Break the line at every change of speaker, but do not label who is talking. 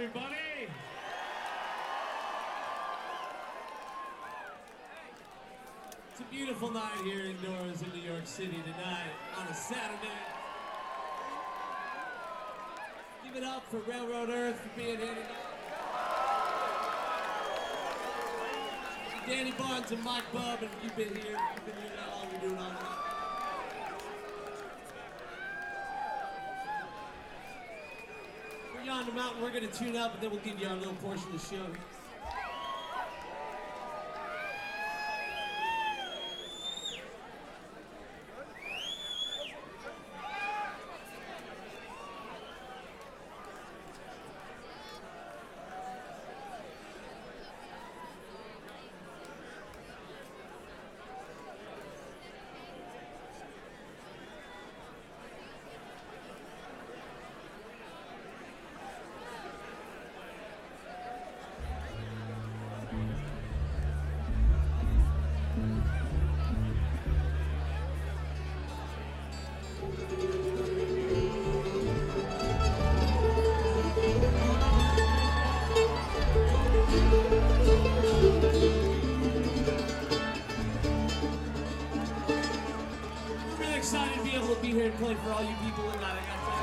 everybody. It's a beautiful night here indoors in New York City tonight on a Saturday. Give it up for Railroad Earth for being here tonight. Danny Barnes and Mike Bubb, and you've been here that long, we're doing all night. We're on the mountain, we're gonna tune up, and then we'll give you our little portion of the show. Excited to be able to be here and play for all you people tonight. I got